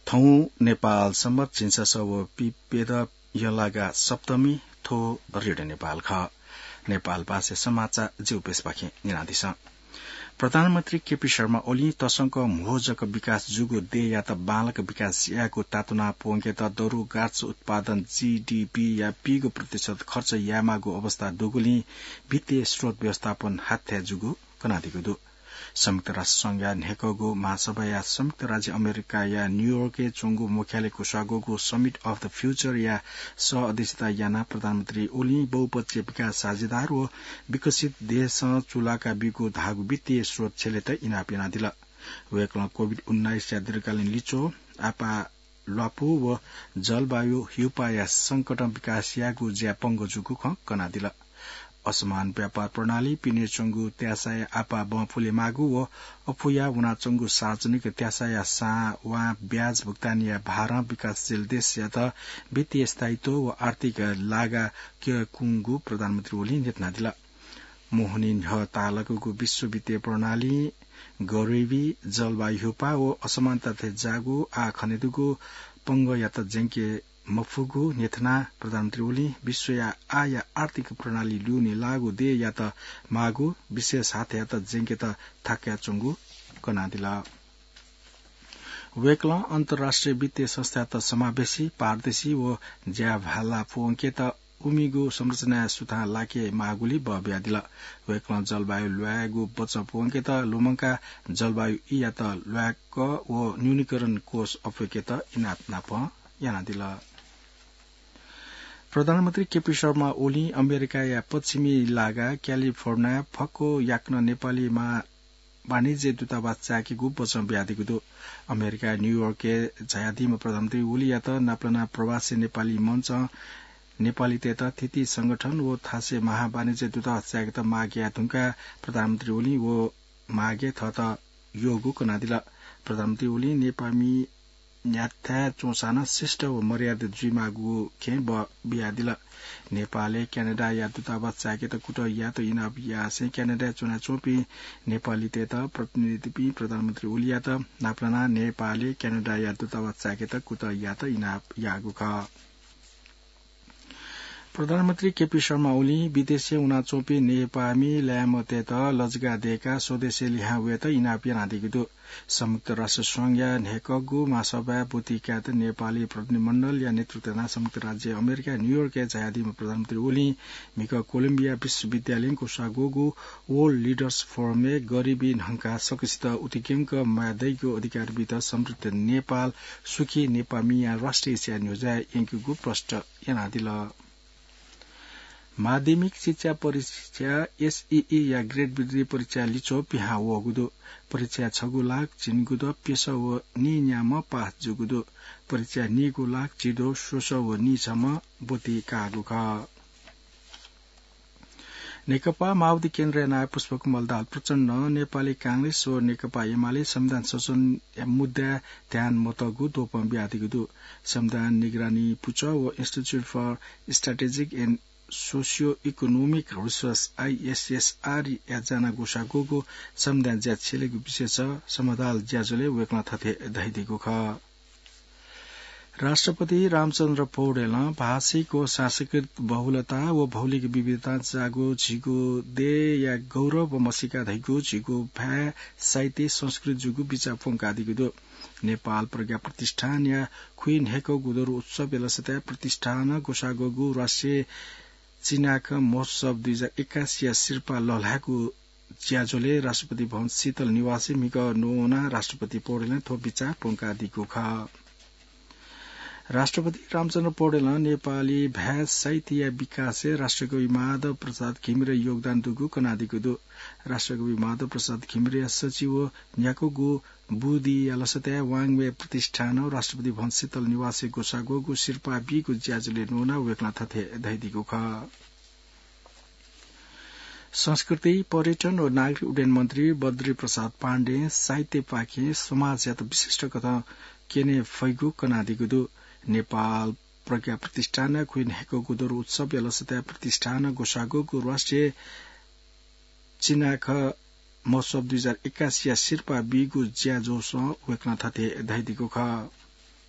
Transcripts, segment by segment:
थौ नेपाल सम्मत चिन्सा सब पिपेद यलागा सप्तमी थो रेडियो नेपाल ख नेपाल भाषा समाचार जिउ पेश पाखे निनादिस प्रधानमन्त्री केपी शर्मा ओली तसंक मोहजक विकास जुगो दे या त बालक विकास याको तातुना पोंगे त दरु गार्च उत्पादन जीडीपी या पीगो प्रतिशत खर्च यामागो अवस्था दुगुली वित्तीय स्रोत व्यवस्थापन हात्या जुगो कनादिगो दु संयुक्त राष्ट्र संघ या नेकगो महासभा या संयुक्त राज्य अमेरिका या न्यूयोर्क चोंगु मुख्यालयको सागोगो समिट अफ द फ्यूचर या सह अध्यक्षता याना प्रधानमन्त्री ओली बहुपक्षीय विकास साझेदार व विकसित देश चुलाका बिगो धागु वित्तीय स्रोत छेले त इनापिना दिल वेकल कोभिड-19 या दीर्घकालीन लिचो आपा लापु व जलवायु हिउपा या संकट विकास यागु ज्या पंगो जुगु ख कना दिल असमान व्यापार प्रणाली पिने चंगु त्यासाय आपा बफुले मागु व अफुया उना चंगु सार्वजनिक त्यासाय सा वा ब्याज भुक्तानी या भार विकासशील देश या त वित्तीय स्थायित्व व आर्थिक लागा के कुंगु प्रधानमन्त्री ओली नेतना दिला मोहनिन ह तालकको विश्व वित्तीय प्रणाली गरीबी जलवायुपा व असमानता थे जागु आ खनेदुगु पंग या त जेंके मफुगु नेथना प्रधानमन्त्री ओली विश्व या आर्थिक प्रणाली लुने लागू दे या त मागु विशेष हात या त जेंके त थाक्या चंगु कनादिला वेकला अन्तर्राष्ट्रिय वित्तीय संस्था त समावेशी पारदर्शी व ज्या भाला फोंके त उमिगु संरचना सुथा लाके मागुली बब्यादिला वेकला जलवायु ल्यागु बच फोंके त लुमंका जलवायु या त ल्याक व न्यूनीकरण कोष अफेके त इनात नाप याना दिला प्रधानमन्त्री केपी शर्मा ओली अमेरिका या पश्चिमी इलाका क्यालिफोर्निया फक्को याक्न नेपालीमा वाणिज्य दूतावास चाकेको बचम ब्यादिको दो अमेरिका न्यूयोर्क जयादीमा प्रधानमन्त्री ओली या त नाप्लना प्रवासी नेपाली मञ्च नेपाली तेता थिति संगठन व थासे महावाणिज्य दूतावास चाके त माग्या धुंका प्रधानमन्त्री ओली व मागे थ त योगु कनादिला प्रधानमन्त्री ओली नेपामी न्याथ्या चोसाना शिष्ट व मर्यादित जुमागु खे बियादिला नेपालले क्यानाडा या दूतावास चाके त कुट या त इना या से क्यानाडा चुना चोपी नेपाली तेता प्रतिनिधि प्रधानमन्त्री ओली या त नाप्लना नेपालले क्यानाडा या दूतावास चाके त कुट या त इना यागु ख प्रधानमन्त्री केपी शर्मा ओली विदेशी उना चोपी नेपामी ल्यामते त लजगा देका स्वदेशी लिहा हुए त इनापिया नादिगु संयुक्त राष्ट्र संघ या नेकगु महासभा बुतिका त नेपाली प्रतिनिधिमण्डल या नेतृत्वना संयुक्त राज्य अमेरिका न्यूयोर्क जयादीमा प्रधानमन्त्री ओली मिक कोलम्बिया विश्वविद्यालयको सागोगु वर्ल्ड लिडर्स फोरमले गरीबी ढंका सकिसित उतिकेंक मादैको अधिकार बित समृद्ध नेपाल सुखी नेपामी या राष्ट्रिय एसिया न्यूजा एंकुगु प्रष्ट यानादिल माध्यमिक शिक्षा परीक्षा एसईई या ग्रेड वृद्धि परीक्षा लिचो पिहा वगुदो परीक्षा 6 लाख चिनगुदो पेशा व नि न्याम पास जुगुदो परीक्षा निगु लाख चिदो सोस व नि सम बोती कागु ख नेकपा माओवादी केन्द्र नाय पुष्पकमल दाहाल प्रचण्ड नेपाली कांग्रेस व नेकपा एमाले संविधान संशोधन मुद्दा ध्यान मतगु दोपम ब्यादिगु संविधान निगरानी पुच व institute for strategic and socio economic research ISSR याजना गोसागोगो संविधान ज्या छेलेको विशेष समदाल ज्याजोले वेक्न थथे दहिदिगु ख राष्ट्रपति रामचन्द्र पौडेल भाषिको सांस्कृतिक बहुलता व भौगोलिक विविधता जागो झिगो दे या गौरव मसिका धैगो झिगो भा साहित्य संस्कृति जुगु बिचा फोंका दिगु दो नेपाल प्रज्ञा प्रतिष्ठान या क्वीन हेको गुदर उत्सव बेलसता प्रतिष्ठान गोसागोगु राष्ट्रिय चिनाक महोत्सव 2081 या शिर्पा लल्हाको ज्याजोले राष्ट्रपति भवन शीतल निवासी मिक नोना राष्ट्रपति पौडेल थो विचार पोंका दिगु ख राष्ट्रपति रामचन्द्र पौडेल नेपाली भाषा साहित्य विकास राष्ट्रकवि माधव प्रसाद घिमिरे योगदान दुगु कनादिगु दो राष्ट्रकवि माधव प्रसाद घिमिरे सचिव न्याकोगु बुदी यालसता वाङवे प्रतिष्ठान राष्ट्रपति भवन शीतल निवासी गोसागोगु शिर्पा बीगु ज्याजले नोना वेक्ला थथे दैदिगु ख संस्कृति पर्यटन और नागरिक उड्डयन मन्त्री बद्री प्रसाद पाण्डे साहित्य पाखे समाज या त विशिष्ट कथा केने फैगु कनादिगु दो नेपाल प्रज्ञा प्रतिष्ठान क्वीन हेको गुदर उत्सव यलसता प्रतिष्ठान गोसागोगु राष्ट्रिय चिनाख महोत्सव 2081 या शिर्पा बीगु ज्याजोस वेक्न थथे दैदिगु ख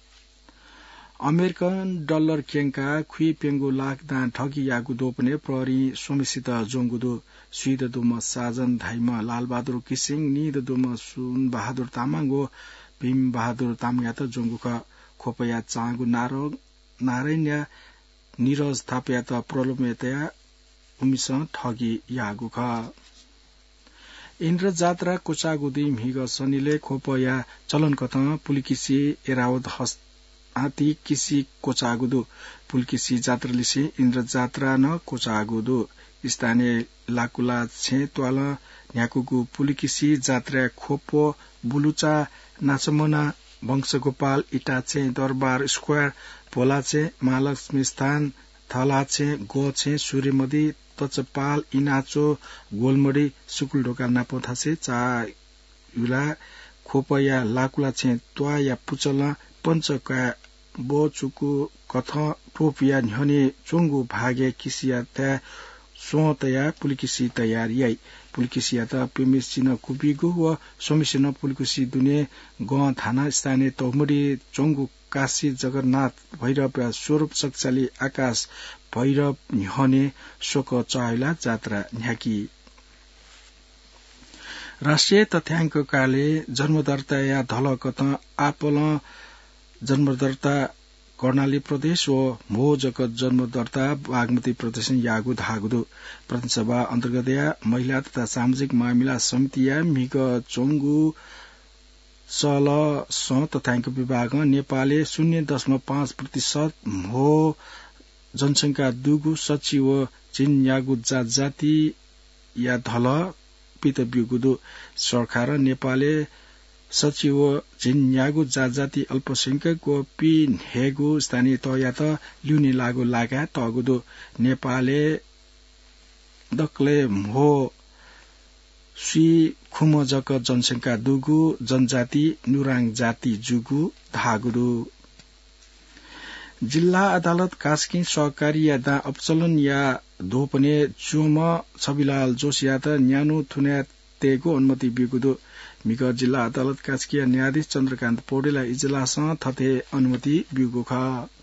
अमेरिकन डलर केंका खुई पेंगु लाख दान ठगी यागु दोपने प्रहरी सोमेसित जोंगुदो सुइद दुम साजन धाइमा लालबहादुर किसिङ निद दुम सुन बहादुर तामाङो भीम बहादुर तामयात जोंगुख खोपया चांगु नारायण निरज थापयात प्रलोमेतया उमिस ठगी यागुख इन्द्र जात्रा कोचागुदी मिग शनिले खोपया चलन कथ पुलिकिसी एरावत हाती किसी कोचागुदु पुलकिसी जात्रा लिसी इन्द्र जात्रा न कोचागुदु स्थानीय लाकुला छे त्वाल न्याकुगु पुलिकिसी जात्रा खोपो बुलुचा नाचमना वंशगोपाल इटाचे दरबार स्क्वायर भोलाचे महालक्ष्मी स्थान थलाचे गोछे सूर्यमदी तचपाल इनाचो गोलमडी सुकुल ढोका नापोथासे चायुला खोपया लाकुला छे त्वा या पुचला पंचका बोचुकु कथ टोपिया न्हने चोंगु भागे किसिया त्या सोतया पुलिकिसी तयारी पुलिकिसिया त पिमिसिन कुबिगु व सोमिसिन पुलिकिसी दुने ग थाना स्थानीय तौमडी चोंगु काशी जगन्नाथ भैरव स्वरूप शक्तिशाली आकाश भैरव न्हने शोक चाइला जात्रा न्याकी राष्ट्रिय तथ्याङ्ककाले जन्मदर्ता या धलकत आपल जन्मदर्ता कर्णाली प्रदेश व मो जगत जन्मदर्ता बागमती प्रदेश यागु धागुदु प्रतिसभा अन्तर्गत महिला तथा सामाजिक मामिला समितिया मिग चोंगु सल तथ्याङ्क विभाग नेपालले 0.5% हो जनसंख्या दुगु सचिव चिन यागु जाति या धल पितब्युगुदु सरकार नेपालले सचिव जिन यागु जाति अल्पसंख्यक पिन हेगु स्थानीय तया त ल्युने लागु लागा तगुदु नेपालले दक्ले हो सुई खुमजक जनसंख्या दुगु जनजाति नुराङ जाति जुगु धागुदु जिल्ला अदालत कास्की सहकारी या दा अपचलन या दोपने चुम छबिलाल जोशिया त न्यानो थुन्या तेगु अनुमति बिगुदु मिग जिल्ला अदालत कास्की न्यायाधीश चन्द्रकान्त पौडेललाई इजलास थथे अनुमति बिगुख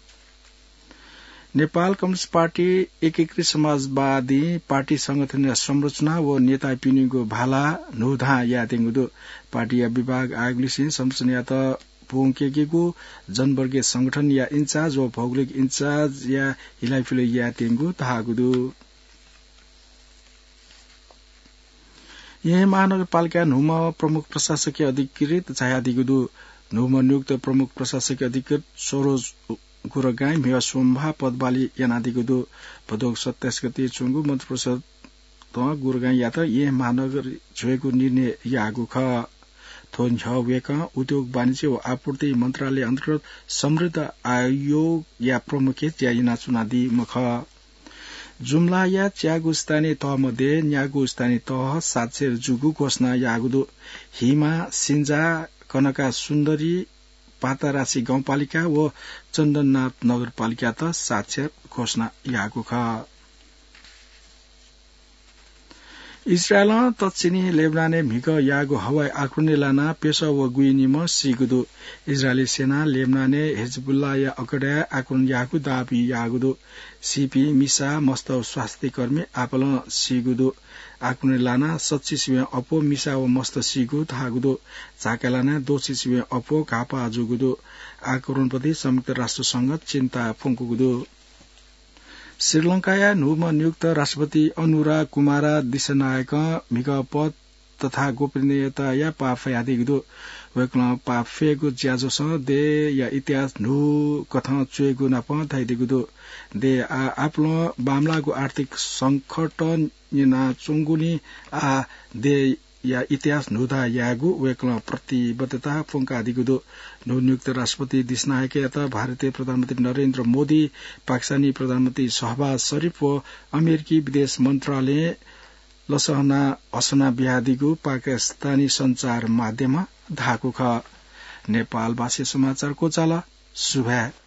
नेपाल कम्युनिस्ट पार्टी एकीकृत समाजवादी पार्टी संगठन संरचना व नेता पिनिगो भाला नोधा या तेंगुदु पार्टी या विभाग आयोगले संरचना त पोंकेगेगो जनवर्गीय संगठन या इन्चार्ज व भौगोलिक इन्चार्ज या हिलाइफिले या तेंगु धागुदु यह महानगरपालिका नुम प्रमुख प्रशासकीय अधिकृत छायादिगुदु नुम नियुक्त प्रमुख प्रशासकीय अधिकृत सरोज गुरगाई मेवा सोम्भा पदबाली यानादिगुदु भदोग 27 गते चुंगु मन्त्री परिषद त गुरगाई या त यह महानगर झोएको निर्णय यागु ख थोन झवेक उद्योग वाणिज्य व आपूर्ति मन्त्रालय अन्तर्गत समृद्ध आयोग या प्रमुख च्याइना चुनादी मख जुम्ला या च्यागु स्थानीय तह मध्ये न्यागु स्थानीय तह साक्षर जुगु घोषणा यागुदु हिमा सिन्जा कनका सुन्दरी पातारासी गाउँपालिका व चन्दननाथ नगरपालिका त साक्षर घोषणा यागु ख इजरायल तच्चिनी लेबनाने मिग यागु हवाई आक्रमण लाना पेशा व गुइनिम सिगुदु इजरायली सेना लेबनाने हिजबुल्लाह या अकड़ा आक्रमण यागु दाबी यागुदु सीपी मिसा मस्तव स्वास्थ्य कर्मी आपल सिगुदु आक्रमण लाना सच्ची सिवे अपो मिसा व मस्त सिगु थागुदु झाकालाना दोषी सिवे अपो घापा जुगुदु आक्रमणप्रति संयुक्त राष्ट्र संघ चिन्ता फुंकुगुदु श्रीलंकाया नुम नियुक्त राष्ट्रपति अनुरा कुमारा दिशनायक मिग पद तथा गोपनीयता या पाफयादिगुदु वेक्ल पाफेगु ज्याजोस दे या इतिहास नु कथ चुएगु नाप थाइदिगुदु दे आपलो बामलागु आर्थिक संकट निना चुंगुनी आ दे या इतिहास नुदा यागु वेक्ल प्रतिबद्धता फुंका दिगुदु नु नियुक्त राष्ट्रपति दिशनायक यता भारतीय प्रधानमन्त्री नरेन्द्र मोदी पाकिस्तानी प्रधानमन्त्री शहबाज शरीफ व अमेरिकी विदेश मन्त्रालय लसहना हसना बिहादिगु पाकिस्तानी संचार माध्यम धाकुख नेपाल भाषी समाचारको चाल सुभा